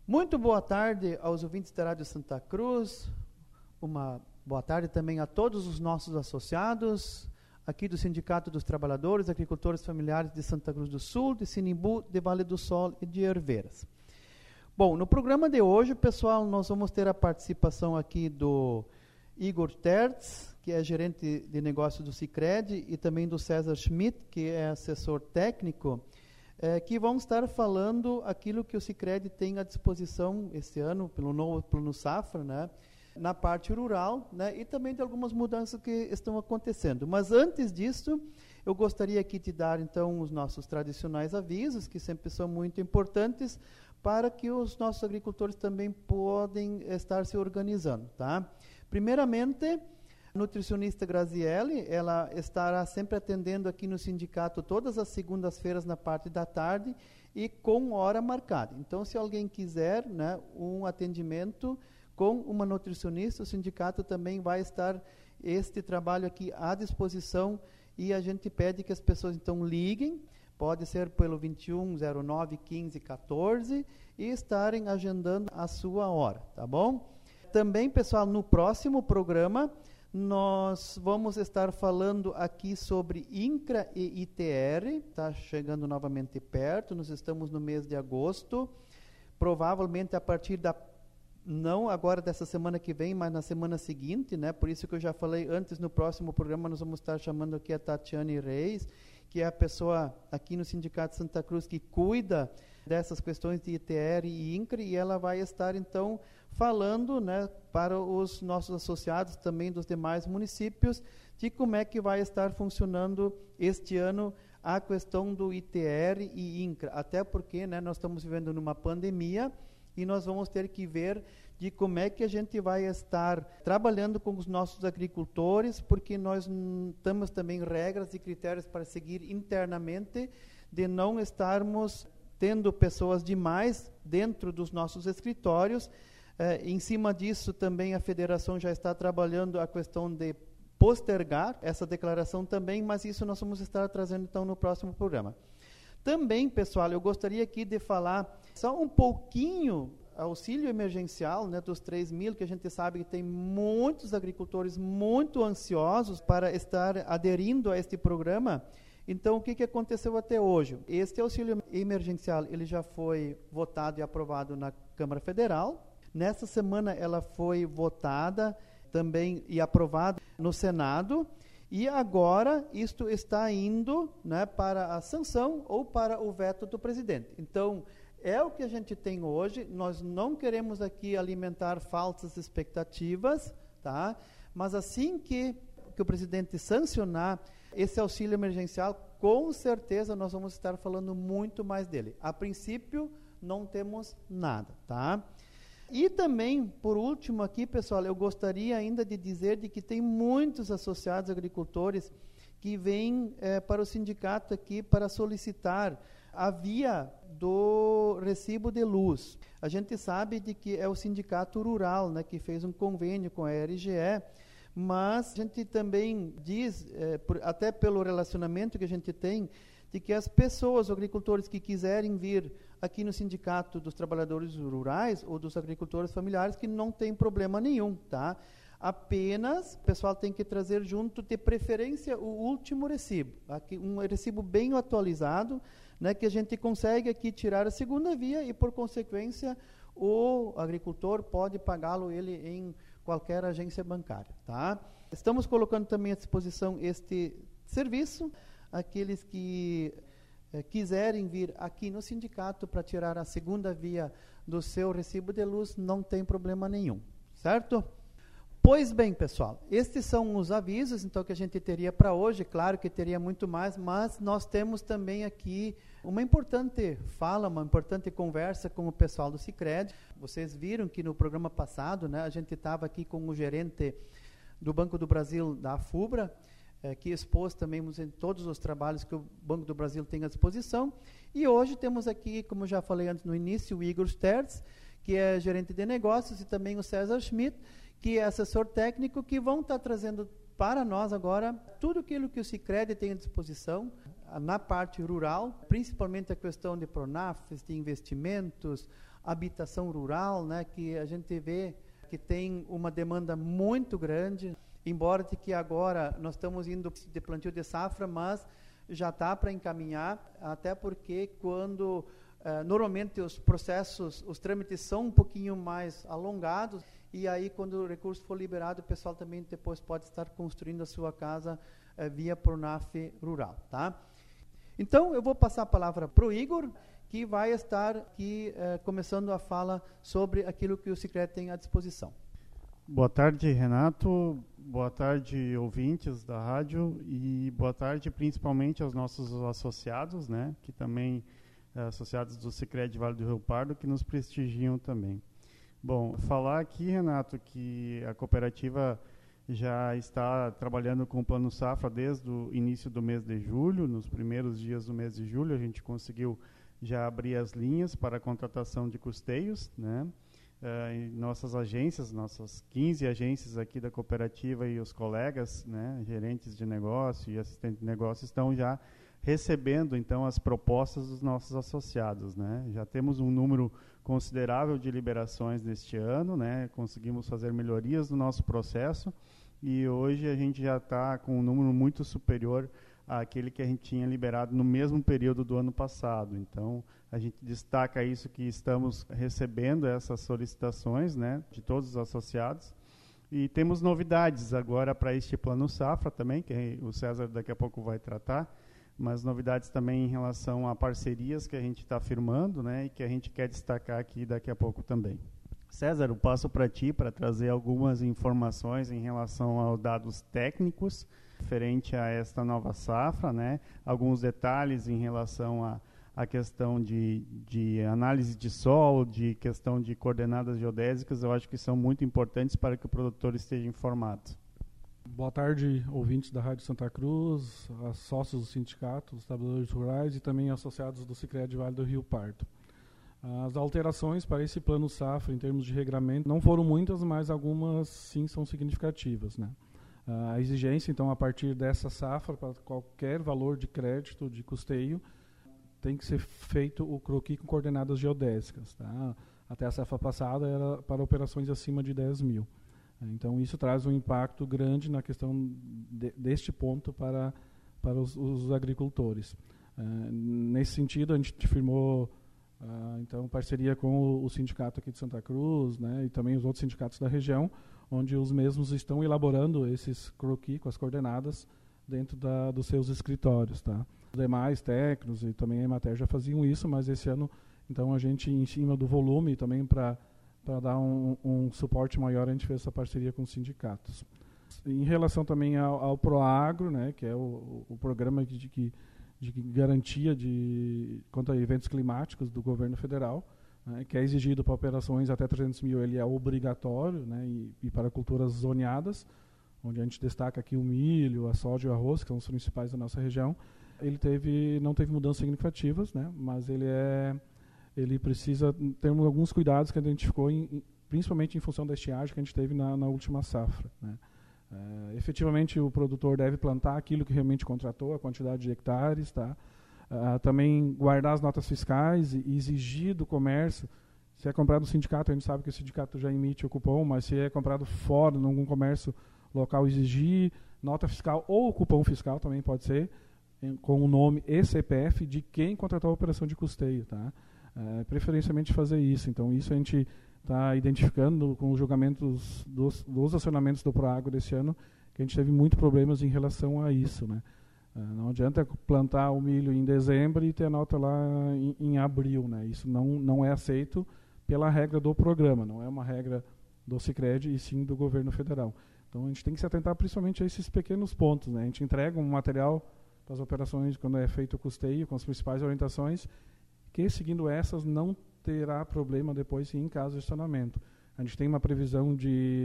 Muito boa tarde aos ouvintes da Rádio Santa Cruz, uma boa tarde também a todos os nossos associados, aqui do Sindicato dos Trabalhadores, Agricultores Familiares de Santa Cruz do Sul, de Sinimbu, de Vale do Sol e de Herveiras. Bom, no programa de hoje, pessoal, nós vamos ter a participação aqui do Igor Tertz, que é gerente de negócios do Sicredi, e também do César Schmidt, que é assessor técnico, que vão estar falando aquilo que o Sicredi tem à disposição este ano, pelo novo Plano Safra, né, na parte rural, né, e também de algumas mudanças que estão acontecendo. Mas antes disso, eu gostaria aqui de dar, então, os nossos tradicionais avisos, que sempre são muito importantes, para que os nossos agricultores também podem estar se organizando, tá? Primeiramente, a nutricionista Graziele, ela estará sempre atendendo aqui no sindicato todas as segundas-feiras na parte da tarde e com hora marcada. Então, se alguém quiser, né, um atendimento com uma nutricionista, o sindicato também vai estar este trabalho aqui à disposição e a gente pede que as pessoas então liguem, pode ser pelo 21 09 15 14 e estarem agendando a sua hora, tá bom? Também, pessoal, no próximo programa nós vamos estar falando aqui sobre INCRA e ITR, está chegando novamente perto, nós estamos no mês de agosto, provavelmente a partir da, não agora dessa semana que vem, mas na semana seguinte, né? Por isso que eu já falei antes, no próximo programa nós vamos estar chamando aqui a Tatiane Reis, que é a pessoa aqui no Sindicato Santa Cruz que cuida dessas questões de ITR e INCRA, e ela vai estar então falando, né, para os nossos associados também dos demais municípios, de como é que vai estar funcionando este ano a questão do ITR e INCRA, até porque, né, nós estamos vivendo numa pandemia e nós vamos ter que ver de como é que a gente vai estar trabalhando com os nossos agricultores, porque nós temos também regras e critérios para seguir internamente, de não estarmos tendo pessoas demais dentro dos nossos escritórios. Em cima disso, também a federação já está trabalhando a questão de postergar essa declaração também, mas isso nós vamos estar trazendo então no próximo programa. Também, pessoal, eu gostaria aqui de falar só um pouquinho auxílio emergencial, né, dos 3 mil, que a gente sabe que tem muitos agricultores muito ansiosos para estar aderindo a este programa. Então, o que aconteceu até hoje? Este auxílio emergencial, ele já foi votado e aprovado na Câmara Federal. Nessa semana, ela foi votada também e aprovada no Senado. E agora, isto está indo, né, para a sanção ou para o veto do presidente. Então, é o que a gente tem hoje. Nós não queremos aqui alimentar falsas expectativas, tá? Mas assim que o presidente sancionar esse auxílio emergencial, com certeza nós vamos estar falando muito mais dele. A princípio, não temos nada, tá? E também, por último aqui, pessoal, eu gostaria ainda de dizer de que tem muitos associados agricultores que vêm para o sindicato aqui para solicitar a via do recibo de luz. A gente sabe de que é o sindicato rural, né, que fez um convênio com a RGE, mas a gente também diz, até pelo relacionamento que a gente tem, de que as pessoas, os agricultores que quiserem vir aqui no Sindicato dos Trabalhadores Rurais ou dos Agricultores Familiares, que não tem problema nenhum, tá? Apenas o pessoal tem que trazer junto, de preferência, o último recibo, aqui, um recibo bem atualizado, né, que a gente consegue aqui tirar a segunda via e, por consequência, o agricultor pode pagá-lo ele em qualquer agência bancária, tá? Estamos colocando também à disposição este serviço. Aqueles que quiserem vir aqui no sindicato para tirar a segunda via do seu recibo de luz, não tem problema nenhum, certo? Pois bem, pessoal, estes são os avisos então que a gente teria para hoje. Claro que teria muito mais, mas nós temos também aqui uma importante fala, uma importante conversa com o pessoal do Sicredi. Vocês viram que no programa passado, né, a gente estava aqui com o gerente do Banco do Brasil, da AFUBRA, que expôs também todos os trabalhos que o Banco do Brasil tem à disposição. E hoje temos aqui, como já falei antes no início, o Igor Tertz, que é gerente de negócios, e também o César Schmidt, que é assessor técnico, que vão estar trazendo para nós agora, tudo aquilo que o Sicredi tem à disposição, na parte rural, principalmente a questão de Pronafes, de investimentos, habitação rural, né, que a gente vê que tem uma demanda muito grande, embora de que agora nós estamos indo de plantio de safra, mas já está para encaminhar, até porque quando normalmente os processos, os trâmites são um pouquinho mais alongados, e aí quando o recurso for liberado, o pessoal também depois pode estar construindo a sua casa via Pronaf rural, tá? Então, eu vou passar a palavra para o Igor, que vai estar aqui começando a fala sobre aquilo que o Sicredi tem à disposição. Boa tarde, Renato. Boa tarde, ouvintes da rádio. E boa tarde, principalmente, aos nossos associados, né, que também associados do Sicredi Vale do Rio Pardo, que nos prestigiam também. Bom, falar aqui, Renato, que a cooperativa já está trabalhando com o Plano Safra desde o início do mês de julho. Nos primeiros dias do mês de julho, a gente conseguiu já abrir as linhas para a contratação de custeios, né? Em nossas agências, nossas 15 agências aqui da cooperativa e os colegas, né, gerentes de negócio e assistentes de negócio, estão já recebendo, então, as propostas dos nossos associados, né? Já temos um número considerável de liberações neste ano, né? Conseguimos fazer melhorias no nosso processo e hoje a gente já está com um número muito superior àquele que a gente tinha liberado no mesmo período do ano passado. Então, a gente destaca isso, que estamos recebendo essas solicitações, né, de todos os associados. E temos novidades agora para este Plano Safra também, que o César daqui a pouco vai tratar, mas novidades também em relação a parcerias que a gente está firmando, né, e que a gente quer destacar aqui daqui a pouco também. César, eu passo para ti para trazer algumas informações em relação aos dados técnicos referente a esta nova safra, né, alguns detalhes em relação a questão de análise de solo, de questão de coordenadas geodésicas. Eu acho que são muito importantes para que o produtor esteja informado. Boa tarde, ouvintes da Rádio Santa Cruz, sócios do sindicato, os trabalhadores rurais e também associados do Sicredi Vale do Rio Pardo. As alterações para esse Plano Safra em termos de regramento não foram muitas, mas algumas sim são significativas, né? A exigência, então, a partir dessa safra, para qualquer valor de crédito, de custeio, tem que ser feito o croquis com coordenadas geodésicas, tá? Até a safra passada era para operações acima de 10 mil. Então, isso traz um impacto grande na questão deste ponto para os agricultores. Nesse sentido, a gente firmou então, parceria com o sindicato aqui de Santa Cruz, né, e também os outros sindicatos da região, onde os mesmos estão elaborando esses croquis com as coordenadas dentro dos seus escritórios, tá? Os demais técnicos e também a Emater já faziam isso, mas esse ano, então, a gente, em cima do volume, também para dar um suporte maior, a gente fez essa parceria com os sindicatos. Em relação também ao Proagro, né, que é o programa de garantia quanto a eventos climáticos do governo federal, né, que é exigido para operações até 300 mil, ele é obrigatório, né, e para culturas zoneadas, onde a gente destaca aqui o milho, a soja e o arroz, que são os principais da nossa região. Ele não teve mudanças significativas, né, mas ele precisa ter alguns cuidados que a gente identificou, principalmente em função da estiagem que a gente teve na última safra, né. Efetivamente, o produtor deve plantar aquilo que realmente contratou, a quantidade de hectares, tá? Também guardar as notas fiscais e exigir do comércio. Se é comprado no sindicato, a gente sabe que o sindicato já emite o cupom, mas se é comprado fora, em algum comércio local, exigir nota fiscal ou cupom fiscal também pode ser, com o nome e CPF de quem contratou a operação de custeio, tá? Preferencialmente fazer isso. Então, isso a gente está identificando com os julgamentos dos acionamentos do Proagro desse ano, que a gente teve muitos problemas em relação a isso, né? Não adianta plantar o milho em dezembro e ter a nota lá em abril, né? Isso não é aceito pela regra do programa, não é uma regra do Sicredi e sim do governo federal. Então, a gente tem que se atentar principalmente a esses pequenos pontos, né? A gente entrega um material para as operações quando é feito o custeio, com as principais orientações, que, seguindo essas, não terá problema depois em caso de estacionamento. A gente tem uma previsão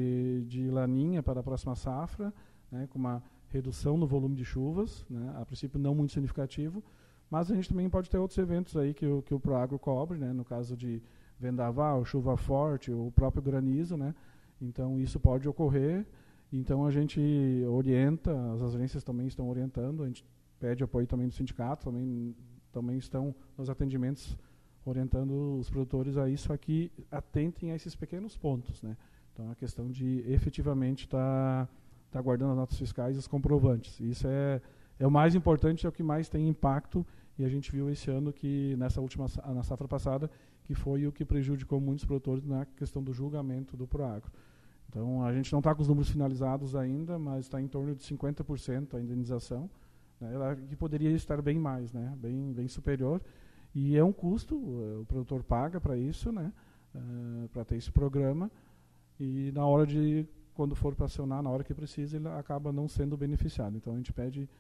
de laninha para a próxima safra, né, com uma redução no volume de chuvas, né, a princípio não muito significativo, mas a gente também pode ter outros eventos aí que o Proagro cobre, né, no caso de vendaval, chuva forte, o próprio granizo, né, então isso pode ocorrer Então a gente orienta, as agências também estão orientando, a gente pede apoio também do sindicato, também estão nos atendimentos orientando os produtores a isso, aqui atentem a esses pequenos pontos, né? Então a questão de efetivamente estar guardando as notas fiscais e os comprovantes. Isso é o mais importante, é o que mais tem impacto, e a gente viu esse ano que na safra passada, que foi o que prejudicou muitos produtores na questão do julgamento do Proagro. Então a gente não está com os números finalizados ainda, mas está em torno de 50% a indenização, né, que poderia estar bem mais, né, bem superior, e é um custo, o produtor paga para isso, né, para ter esse programa, e na hora quando for para acionar, na hora que precisa, ele acaba não sendo beneficiado. Então a gente pede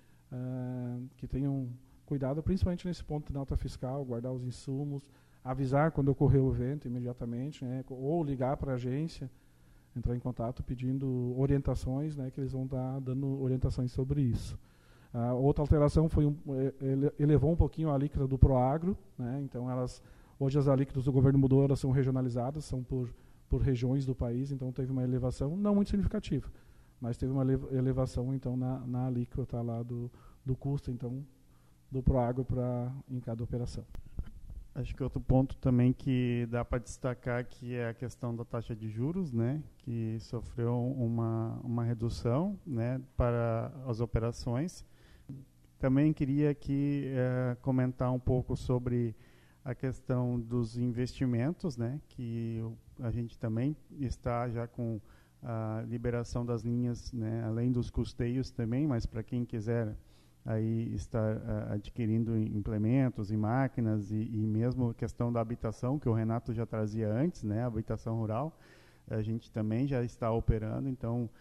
que tenham cuidado, principalmente nesse ponto de nota fiscal, guardar os insumos, avisar quando ocorrer o evento imediatamente, né, ou ligar para a agência, entrar em contato pedindo orientações, né, que eles vão estar dando orientações sobre isso. Outra alteração foi elevou um pouquinho a alíquota do Proagro, né, então hoje as alíquotas do governo mudou, elas são regionalizadas, são por regiões do país, então teve uma elevação não muito significativa, mas teve uma elevação então na alíquota lá do custo então do Proagro em cada operação. Acho que outro ponto também que dá para destacar que é a questão da taxa de juros, né, que sofreu uma redução, né, para as operações. Também queria aqui comentar um pouco sobre a questão dos investimentos, né, que a gente também está já com a liberação das linhas, né, além dos custeios também, mas para quem quiser aí estar adquirindo implementos e máquinas e mesmo a questão da habitação, que o Renato já trazia antes, né, a habitação rural, a gente também já está operando, então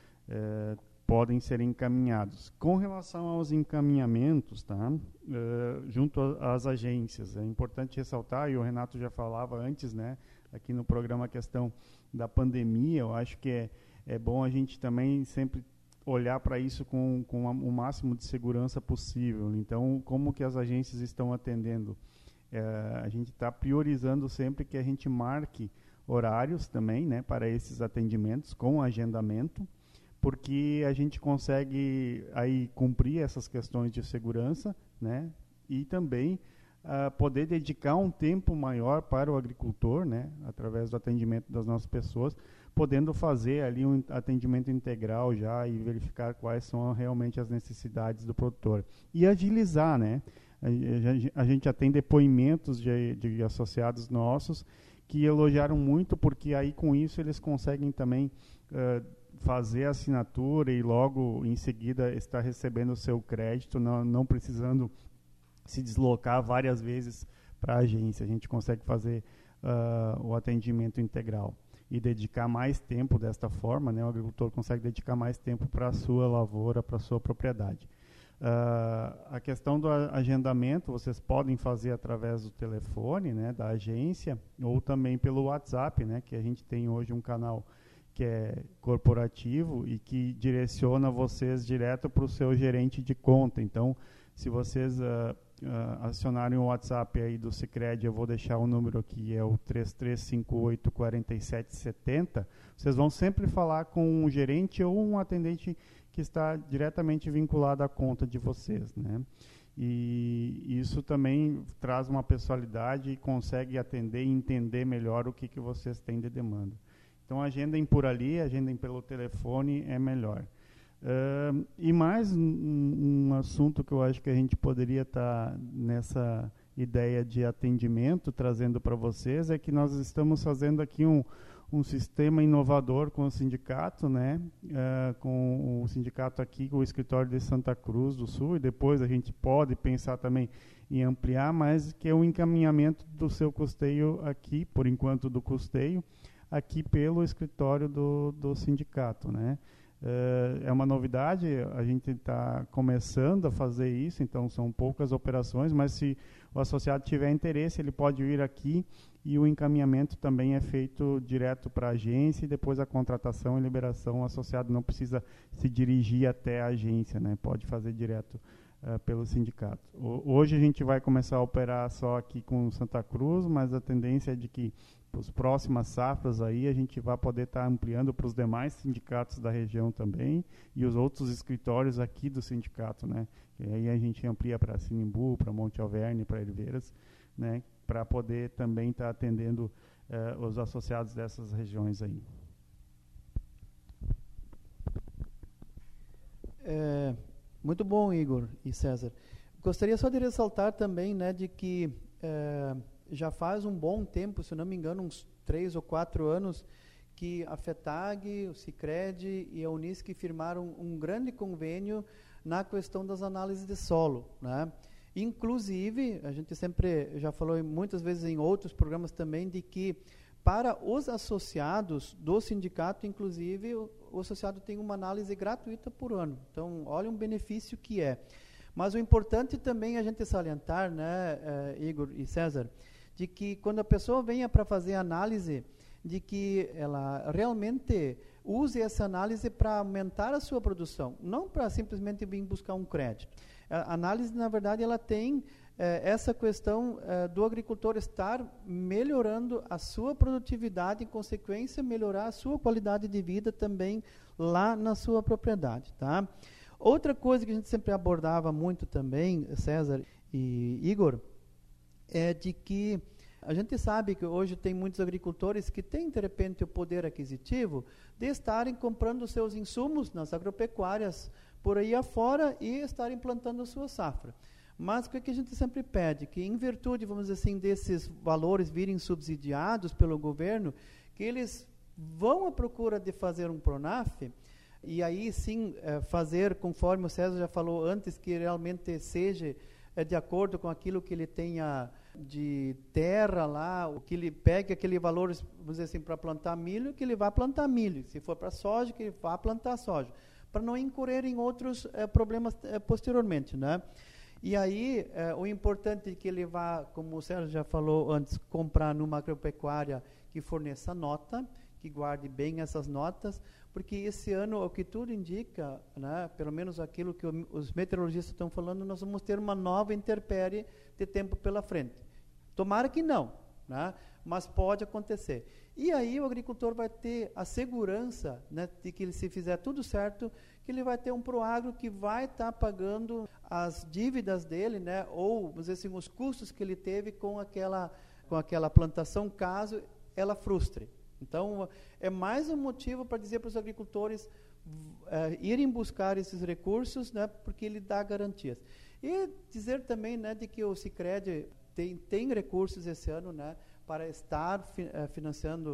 podem ser encaminhados. Com relação aos encaminhamentos, tá, junto às agências, é importante ressaltar, e o Renato já falava antes, né, aqui no programa, a questão da pandemia, eu acho que é bom a gente também sempre olhar para isso com o máximo de segurança possível. Então, como que as agências estão atendendo? A gente está priorizando sempre que a gente marque horários também, né, para esses atendimentos com agendamento, porque a gente consegue aí cumprir essas questões de segurança, né, e também poder dedicar um tempo maior para o agricultor, né, através do atendimento das nossas pessoas, podendo fazer ali um atendimento integral já e verificar quais são realmente as necessidades do produtor. E agilizar, né? A gente já tem depoimentos de associados nossos que elogiaram muito, porque aí com isso eles conseguem também fazer a assinatura e logo em seguida estar recebendo o seu crédito, não precisando se deslocar várias vezes para a agência. A gente consegue fazer o atendimento integral e dedicar mais tempo desta forma, né? O agricultor consegue dedicar mais tempo para a sua lavoura, para a sua propriedade. A questão do agendamento, vocês podem fazer através do telefone, né, da agência, ou também pelo WhatsApp, né, que a gente tem hoje um canal que é corporativo e que direciona vocês direto para o seu gerente de conta. Então, se vocês acionarem o WhatsApp aí do Sicredi, eu vou deixar o número aqui, é o 3358-4770, vocês vão sempre falar com um gerente ou um atendente que está diretamente vinculado à conta de vocês, né? E isso também traz uma pessoalidade e consegue atender e entender melhor o que vocês têm de demanda. Então, agendem por ali, agendem pelo telefone, é melhor. E mais um assunto que eu acho que a gente poderia estar nessa ideia de atendimento, trazendo para vocês, é que nós estamos fazendo aqui um sistema inovador com o sindicato, né? Com o sindicato aqui, com o escritório de Santa Cruz do Sul, e depois a gente pode pensar também em ampliar, mas que é o encaminhamento do seu custeio aqui, por enquanto do custeio, aqui pelo escritório do sindicato, né? É uma novidade, a gente está começando a fazer isso, então são poucas operações, mas se o associado tiver interesse, ele pode vir aqui e o encaminhamento também é feito direto para a agência e depois a contratação e liberação, o associado não precisa se dirigir até a agência, né? Pode fazer direto pelo sindicato. Hoje a gente vai começar a operar só aqui com Santa Cruz, mas a tendência é de que as próximas safras aí, a gente vai poder estar ampliando para os demais sindicatos da região também e os outros escritórios aqui do sindicato, né? E aí a gente amplia para Sinimbu, para Monte Alverne, para Herveiras, né? Para poder também estar atendendo os associados dessas regiões aí. Muito bom, Igor e César. Gostaria só de ressaltar também, né, de que já faz um bom tempo, se não me engano, uns 3 ou 4 anos, que a FETAG, o Sicredi e a Unisc firmaram um grande convênio na questão das análises de solo, né? Inclusive, a gente sempre já falou muitas vezes em outros programas também de que para os associados do sindicato, inclusive, o associado tem uma análise gratuita por ano. Então, olha um benefício que é. Mas o importante também é a gente salientar, né, Igor e César, de que quando a pessoa venha para fazer análise, de que ela realmente use essa análise para aumentar a sua produção, não para simplesmente vir buscar um crédito. A análise, na verdade, ela tem essa questão do agricultor estar melhorando a sua produtividade, em consequência, melhorar a sua qualidade de vida também lá na sua propriedade, tá? Outra coisa que a gente sempre abordava muito também, César e Igor, é de que a gente sabe que hoje tem muitos agricultores que têm, de repente, o poder aquisitivo de estarem comprando seus insumos nas agropecuárias por aí afora e estarem plantando a sua safra. Mas o que a gente sempre pede? Que em virtude, vamos dizer assim, desses valores virem subsidiados pelo governo, que eles vão à procura de fazer um PRONAF, e aí sim fazer, conforme o César já falou antes, que realmente seja de acordo com aquilo que ele tenha de terra lá, o que ele pegue aquele valor, vamos dizer assim, para plantar milho, que ele vá plantar milho. Se for para soja, que ele vá plantar soja, para não incorrer em outros problemas posteriormente, né? E aí, o importante é que ele vá, como o Sérgio já falou antes, comprar numa agropecuária que forneça nota, que guarde bem essas notas, porque esse ano, o que tudo indica, né, pelo menos aquilo que os meteorologistas estão falando, nós vamos ter uma nova intempérie de tempo pela frente. Tomara que não, né, mas pode acontecer. E aí o agricultor vai ter a segurança, né, de que se fizer tudo certo, que ele vai ter um Proagro que vai estar pagando as dívidas dele, né, ou, vamos dizer assim, os custos que ele teve com aquela plantação, caso ela frustre. Então, é mais um motivo para dizer para os agricultores irem buscar esses recursos, né, porque ele dá garantias. E dizer também, né, de que o Sicredi tem recursos esse ano, né, para estar financiando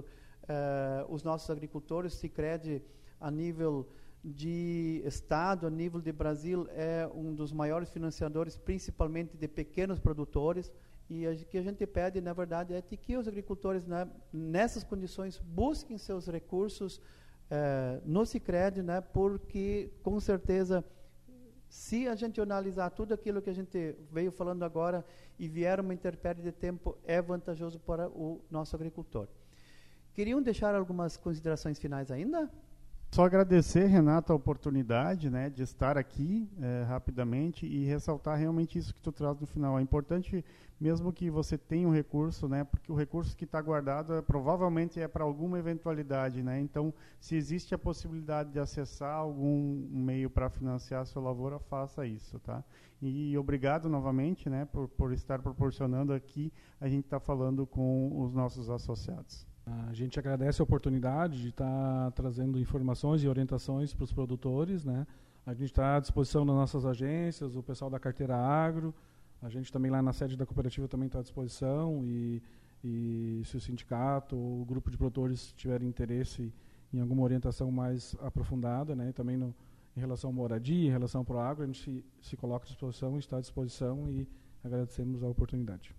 os nossos agricultores. O Sicredi, a nível de Estado, a nível de Brasil, é um dos maiores financiadores, principalmente de pequenos produtores. E o que a gente pede, na verdade, é que os agricultores, né, nessas condições, busquem seus recursos no Sicredi, né, porque, com certeza, se a gente analisar tudo aquilo que a gente veio falando agora e vier uma intempérie de tempo, é vantajoso para o nosso agricultor. Queriam deixar algumas considerações finais ainda? Só agradecer, Renato, a oportunidade, né, de estar aqui rapidamente e ressaltar realmente isso que tu traz no final. É importante, mesmo que você tenha um recurso, né, porque o recurso que está guardado provavelmente é para alguma eventualidade, né? Então, se existe a possibilidade de acessar algum meio para financiar a sua lavoura, faça isso, tá? E obrigado novamente, né, por estar proporcionando aqui, a gente está falando com os nossos associados. A gente agradece a oportunidade de estar trazendo informações e orientações para os produtores, né? A gente está à disposição nas nossas agências, o pessoal da carteira agro, a gente também lá na sede da cooperativa também está à disposição e se o sindicato ou o grupo de produtores tiverem interesse em alguma orientação mais aprofundada, né? Também em relação à moradia, em relação ao Proagro, a gente se coloca à disposição, está à disposição e agradecemos a oportunidade.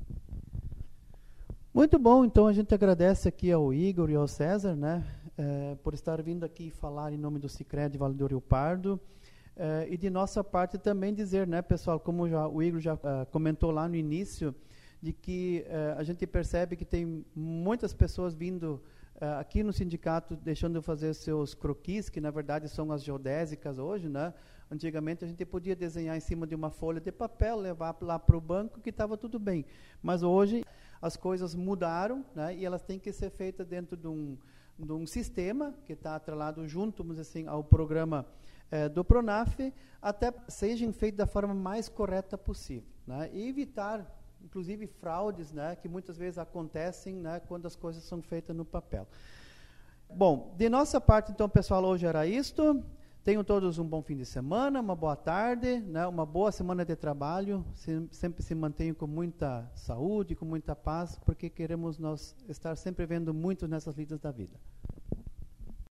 Muito bom, então a gente agradece aqui ao Igor e ao César, né, por estar vindo aqui falar em nome do Sicredi Vale do Rio Pardo, e de nossa parte também dizer, né, pessoal, como o Igor já comentou lá no início, de que a gente percebe que tem muitas pessoas vindo aqui no sindicato deixando de fazer seus croquis, que na verdade são as geodésicas hoje, né? Antigamente a gente podia desenhar em cima de uma folha de papel, levar lá para o banco que estava tudo bem, mas hoje as coisas mudaram, né, e elas têm que ser feitas dentro de um sistema que está atrelado junto, vamos dizer assim, ao programa do Pronaf, até sejam feitos da forma mais correta possível, né, e evitar, inclusive, fraudes, né, que muitas vezes acontecem, né, quando as coisas são feitas no papel. Bom, de nossa parte, então, pessoal, hoje era isto. Tenham todos um bom fim de semana, uma boa tarde, né, uma boa semana de trabalho. Sempre se mantenham com muita saúde, com muita paz, porque queremos nós estar sempre vendo muito nessas lidas da vida.